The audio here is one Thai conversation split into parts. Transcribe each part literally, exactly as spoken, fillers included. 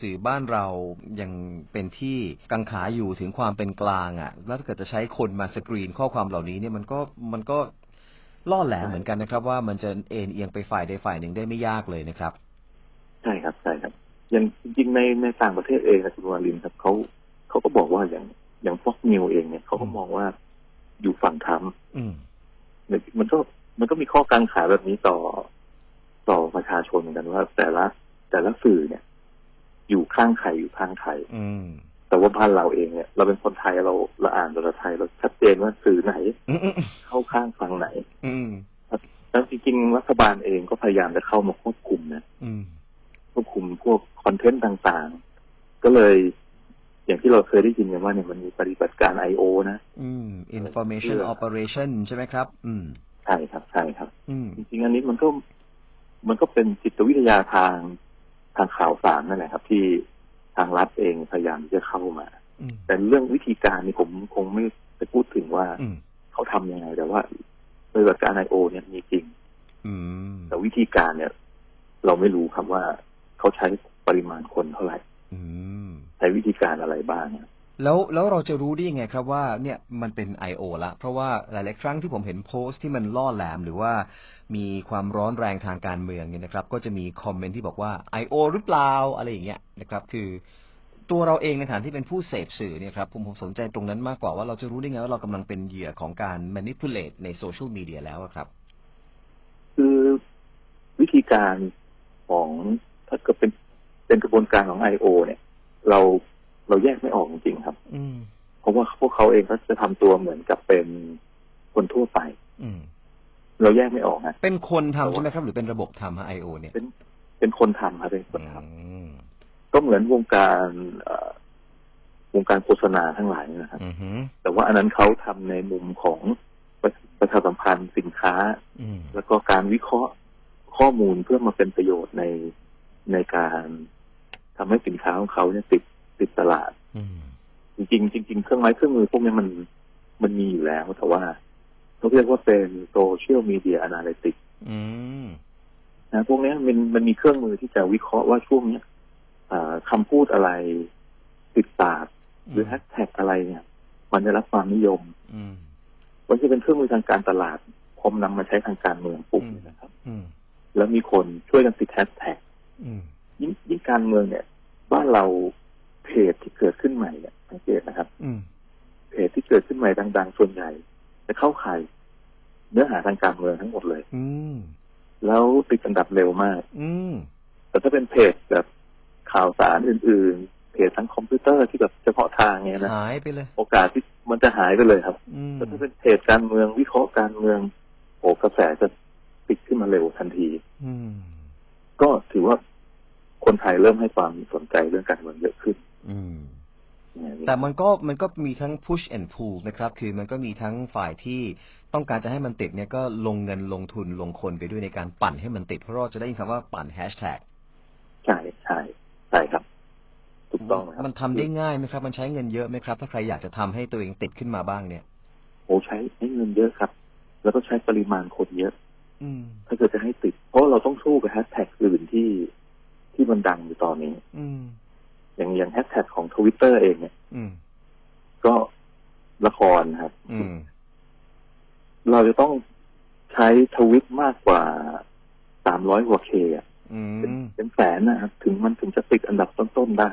สื่อบ้านเรายังเป็นที่กังขาอยู่ถึงความเป็นกลางอ่ะแล้วถ้าเกิดจะใช้คนมาสกรีนข้อความเหล่านี้เนี่ยมันก็มันก็ล่อแหลมเหมือนกันนะครับว่ามันจะเอ็นเอียงไปฝ่ายใดฝ่ายหนึ่งได้ไม่ยากเลยนะครับใช่ครับใช่ครับอย่างจริงๆในในต่างประเทศเองนะคุณวารินครับเขาเขาก็บอกว่าอย่างอย่างฟ็อกนิวเองเนี่ยเขาก็มองว่าอยู่ฝั่งทรัมป์มันก็มันก็มีข้อกังขาแบบนี้ต่อต่อประชาชนเหมือนกันว่าแต่ละแต่ละสื่อเนี่ยอยู่ข้างใครอยู่ข้างใครแต่ว่าบ้านเราเองเนี่ยเราเป็นคนไทยเราเราอ่านภาษาไทยเราชัดเจนว่าสื่อไหนเข้าข้างฝั่งไหนแล้วจริงๆรัฐบาลเองก็พยายามจะเข้ามาควบคุมนะควบคุมพวกคอนเทนต์ต่างๆก็เลยอย่างที่เราเคยได้ยินกันว่าเนี่ยมันมีปฏิบัติการ ไอ โอ นะอืม information operation ใช่ไหมครับอืมใช่ครับใช่ครับจริงๆอันนี้มันก็มันก็เป็นจิตวิทยาทางทางข่าวสารนั่นแหละครับที่ทางรัฐเองพยายามจะเข้ามาแต่เรื่องวิธีการนี่ผมคงไม่ไปพูดถึงว่าเขาทำยังไงแต่ว่าปฏิบัติการ ไอ โอ เนี่ยมีจริงแต่วิธีการเนี่ยเราไม่รู้ครับว่าเขาใช้ปริมาณคนเท่าไหร่ใช้วิธีการอะไรบ้างแล้วแล้วเราจะรู้ได้ยังไงครับว่าเนี่ยมันเป็น ไอ โอ ละเพราะว่าหลายๆครั้งที่ผมเห็นโพสต์ที่มันล่อแหลมหรือว่ามีความร้อนแรงทางการเมืองเนี่ยนะครับก็จะมีคอมเมนต์ที่บอกว่า ไอ โอ หรือเปล่าอะไรอย่างเงี้ยนะครับคือตัวเราเองในฐานที่เป็นผู้เสพสื่อเนี่ยครับผมผมสนใจตรงนั้นมากกว่าว่าเราจะรู้ได้ไงว่าเรากำลังเป็นเหยื่อของการ manipulate ในโซเชียลมีเดียแล้วครับคือวิธีการของถ้าเกิดเป็นเป็นกระบวนการของ ไอ โอ เนี่ยเราเราแยกไม่ออกจริงๆครับเพราะว่าพวกเขาเองก็จะทำตัวเหมือนกับเป็นคนทั่วไปเราแยกไม่ออกนะเป็นคนทำใช่ไหมครับหรือเป็นระบบทำฮะ ไอ โอ เนี่ยเป็นเป็นคนทำครับเป็นคนทำก็เหมือนวงการวงการโฆษณาทั้งหลายนะครับแต่ว่าอันนั้นเขาทำในมุมของประชาสัมพันธ์สินค้าแล้วก็การวิเคราะห์ข้อมูลเพื่อมาเป็นประโยชน์ในในการทำให้สินค้าของเขาเนี่ยติดติดตลาดจริงๆจริงๆเครื่องไม้เครื่องมือพวกนี้มันมันมีอยู่แล้วแต่ว่าเขาเรียกว่าเป็นโซเชียลมีเดียแอนาลิติกนะพวกนี้มันมันมีเครื่องมือที่จะวิเคราะห์ว่าช่วงนี้คำพูดอะไรติดตาดหรือแฮชแท็กอะไรเนี่ยมันได้รับความนิยมมันจะเป็นเครื่องมือทางการตลาดพอมนำมาใช้ทางการเมืองปุ๊บนะครับแล้วมีคนช่วยกันติดแฮชแท็กยิ่งยิ่งการเมืองเนี่ยบ้านเราเพจที่เกิดขึ้นใหม่เนี่ยสังเกตนะครับเพจที่เกิดขึ้นใหม่ดังๆส่วนใหญ่จะเข้าข่ายเนื้อหาทางการเมืองทั้งหมดเลยแล้วติดอันดับเร็วมากแต่ถ้าเป็นเพจแบบข่าวสารอื่นๆเพจทั้งคอมพิวเตอร์ที่แบบเฉพาะทางเงี้ยนะหายไปเลยโอกาสที่มันจะหายไปเลยครับแต่ถ้าเป็นเพจการเมืองวิเคราะห์การเมืองโอ้กระแสจะติดขึ้นมาเร็วทันทีก็ถือว่าคนไทยเริ่มให้ความสนใจเรื่องการเมืองเยอะขึ้นแต่มันก็มันก็มีทั้ง push and pull นะครับคือมันก็มีทั้งฝ่ายที่ต้องการจะให้มันติดเนี่ยก็ลงเงินลงทุนลงคนไปด้วยในการปั่นให้มันติดเพราะเราจะได้ยินคำว่าปั่นแฮชแท็กใช่ใช่ใช่ครับถูกต้องครับมันทำได้ง่ายไหมครับมันใช้เงินเยอะไหมครับถ้าใครอยากจะทำให้ตัวเองติดขึ้นมาบ้างเนี่ยโอ้ใช้ใช้เงินเยอะครับแล้วก็ใช้ปริมาณคนเยอะถ้าเกิดจะให้ติดเพราะเราต้องสู้กับแฮชแท็กอื่นที่ที่มันดังอยู่ตอนนี้อย่างอย่างแฮชแท็กของ Twitter เองเนี่ยก็ละครครับเราจะต้องใช้ทวิตมากกว่าสามร้อยกว่าเคอ่ะเป็นแสนนะครับถึงมันถึงจะติดอันดับต้นๆได้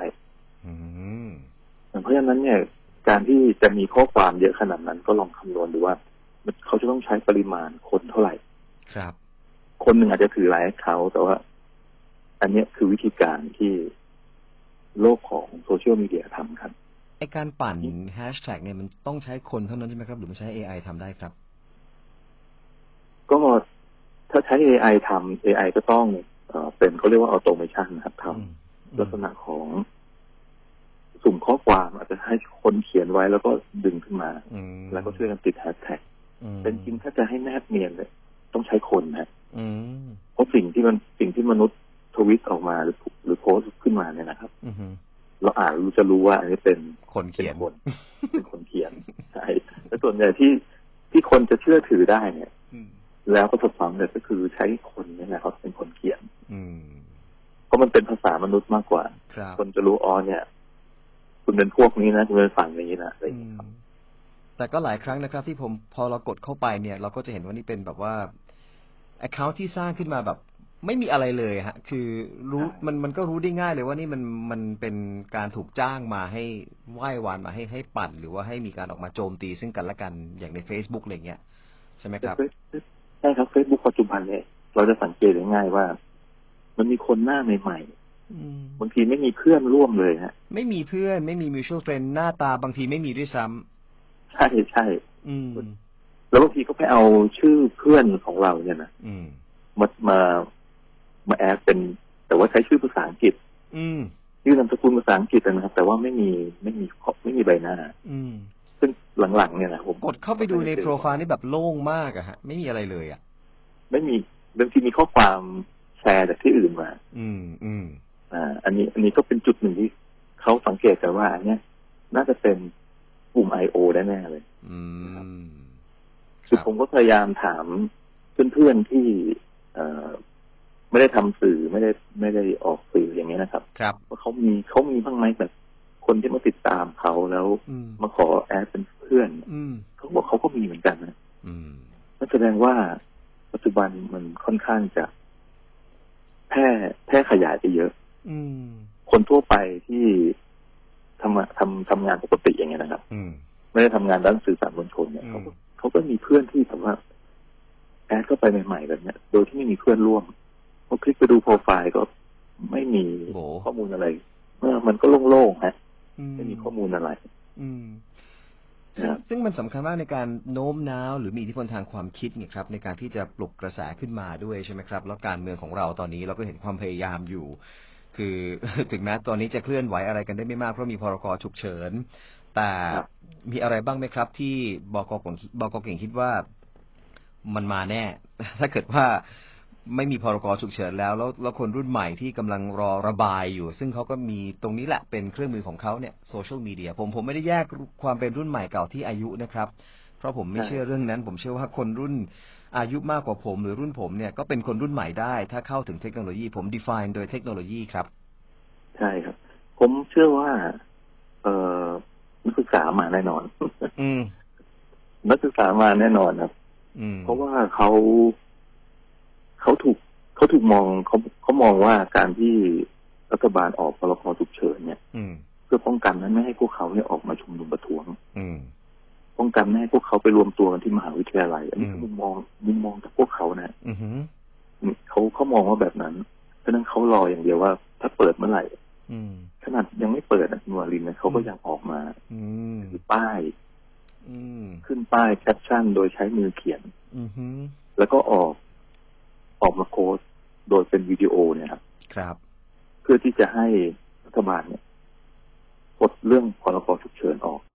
เพราะฉะนั้นเนี่ยการที่จะมีข้อความเยอะขนาดนั้นก็ลองคำนวณดูว่าเขาจะต้องใช้ปริมาณคนเท่าไหร่ครับคนหนึ่งอาจจะถือหลายเขาแต่ว่าอันนี้คือวิธีการที่โลกของโซเชียลมีเดียทำครับไอการปั่นแฮชแท็กเนี่ยมันต้องใช้คนเท่านั้นใช่ไหมครับหรือมันใช้ เอ ไอ ทำได้ครับก็ถ้าใช้ เอ ไอ ทำ เอ ไอ ก็ต้องเอ่อเป็นเขาเรียกว่าออโตเมชันนะครับทำลักษณะของสุ่มข้อความอาจจะให้คนเขียนไว้แล้วก็ดึงขึ้นมาแล้วก็ช่วยกันติดแฮชแท็กเป็นจริงถ้าจะให้แนบเนียนเลยต้องใช้คนนะเพราะสิ่งที่มันสิ่งที่มนุษย์ทวิตออกมาหรือหรือโพสต์ขึ้นมาเนี่ยนะครับเราอ่านรู้จะรู้ว่าอันนี้เป็นคนเขียนคนเป็นคนเขียนใช่และส่วนใหญ่ที่ที่คนจะเชื่อถือได้เนี่ยแล้วประสบความสำเร็จก็คือใช้คนนี่แหละเขาเป็นคนเขียนเพราะมันเป็นภาษามนุษย์มากกว่าคนจะรู้อ๋อเนี่ยคุณเป็นพวกนี้นะคุณเป็นฝั่งนี้นะอะไรอย่างเงี้ยครับแต่ก็หลายครั้งนะครับที่ผมพอเรากดเข้าไปเนี่ยเราก็จะเห็นว่านี่เป็นแบบว่า account ที่สร้างขึ้นมาแบบไม่มีอะไรเลยฮะคือรู้มันมันก็รู้ได้ง่ายเลยว่านี่มันมันเป็นการถูกจ้างมาให้ไหว้วานมาให้ให้ปั่นหรือว่าให้มีการออกมาโจมตีซึ่งกันและกันอย่างใน Facebook อะไรเงี้ยใช่ไหมครับใช่ครับ Facebook ปัจจุบันเนี่ยเราจะสังเกตได้ง่ายว่ามันมีคนหน้าใหม่ๆบางทีไม่มีเพื่อนร่วมเลยฮะไม่มีเพื่อนไม่มี mutual friend หน้าตาบางทีไม่มีด้วยซ้ำใช่ใช่แล้วบางทีก็ไปเอาชื่อเพื่อนของเราเนี่ยนะมามามาแอดเป็นแต่ว่าใช้ชื่อภาษาอังกฤษชื่อนามสกุลภาษาอังกฤษนะครับแต่ว่าไม่มีไม่มีไม่มีใบหน้าซึ่งหลังๆเนี่ยนะผมกดเข้าไปดูในโปรไฟล์นี่แบบโล่งมากอะฮะไม่มีอะไรเลยอะไม่มีบางทีมีข้อความแชร์จากที่อื่นมาอืมอืมอ่าอันนี้อันนี้ก็เป็นจุดหนึ่งที่เขาสังเกตกันว่าอันเนี้ยน่าจะเป็นกลุ่ม ไอ โอ ได้แน่เลยอืมคือผมก็พยายามถามเพื่อนๆที่เอ่อไม่ได้ทำสื่อไม่ได้ไม่ได้ออกสื่ออย่างเงี้ยนะครับครับว่าเขามีเขามีบ้างไหมแบบคนที่มาติดตามเขาแล้วมาขอแอดเป็นเพื่อนเขาบอกเขาก็มีเหมือนกันนะนั่นแสดงว่าปัจจุบันมันค่อนข้างจะแพร่แพร่ขยายไปเยอะคนทั่วไปที่ทำทำทำงานปกติอย่างเงี้ยนะครับไม่ได้ทำงานด้านสื่อสารมวลชนเนี่ยเขาเขาก็มีเพื่อนที่แบบว่าแอดเข้าไปใหม่ๆแบบเนี้ยโดยที่ไม่มีเพื่อนร่วมพอคลิกไปดูโปรไฟล์ก็ไม่มีข้อมูลอะไรเมื่อมันก็โล่งๆฮะไม่มีข้อมูลอะไรซึ่งมันสำคัญมากในการโน้มน้าวหรือมีอิทธิพลทางความคิดเนี่ยครับในการที่จะปลุกกระแสขึ้นมาด้วยใช่ไหมครับแล้วการเมืองของเราตอนนี้เราก็เห็นความพยายามอยู่คือถึงแม้ตอนนี้จะเคลื่อนไหวอะไรกันได้ไม่มากเพราะมีพรกฉุกเฉินแต่มีอะไรบ้างไหมครับที่บก.บก.เก่งคิดว่ามันมาแน่ถ้าเกิดว่าไม่มีพรกฉุกเฉินแล้วแล้วแล้วคนรุ่นใหม่ที่กำลังรอระบายอยู่ซึ่งเขาก็มีตรงนี้แหละเป็นเครื่องมือของเขาเนี่ยโซเชียลมีเดียผมผมไม่ได้แยกความเป็นรุ่นใหม่เก่าที่อายุนะครับเพราะผมไม่เชื่อเรื่องนั้นผมเชื่อว่าคนรุ่นอายุมากกว่าผมหรือรุ่นผมเนี่ยก็เป็นคนรุ่นใหม่ได้ถ้าเข้าถึงเทคโนโลยีผม define โดยเทคโนโลยีครับใช่ครับผมเชื่อว่าเอ่อนักศึกษามาแน่นอนอืมนักศึกษามาแน่นอนครับเพราะว่าเขาเขาถูกเขาถูกมองเขาเขามองว่าการที่รัฐบาลออกพรกฉุกเฉินเนี่ยเพื่อป้องกันไม่ให้พวกเขาเนี่ยออกมาชุมนุมประท้วงป้องกันไม่ให้พวกเขาไปรวมตัวกันที่มหาวิทยาลัยอันนี้คือมุมมองมุมมองจากพวกเขานะเขาเขามองว่าแบบนั้นเพราะนั้นเขารออย่างเดียวว่าถ้าเปิดเมื่อไหร่ขนาดยังไม่เปิดนะคุณวารินนะเขาก็ยังออกมาถือป้ายขึ้นป้ายแคปชั่นโดยใช้มือเขียนแล้วก็ออกออกมาโพสโดยเป็นวิดีโอเนี่ยครับครับเพื่อที่จะให้รัฐบาลเนี่ยปลดเรื่องพรกฉุกเฉินออก